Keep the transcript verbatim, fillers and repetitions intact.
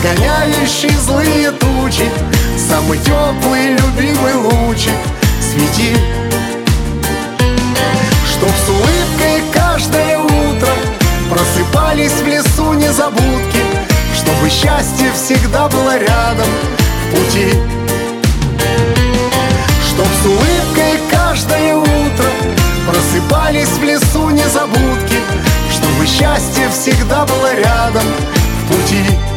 разгоняющий злые тучи, самый теплый любимый лучик свети. Чтоб с улыбкой каждое утро просыпались в лесу незабудки, чтобы счастье всегда было рядом в пути. Чтоб с улыбкой каждое утро просыпались в лесу незабудки, чтобы счастье всегда было рядом в пути.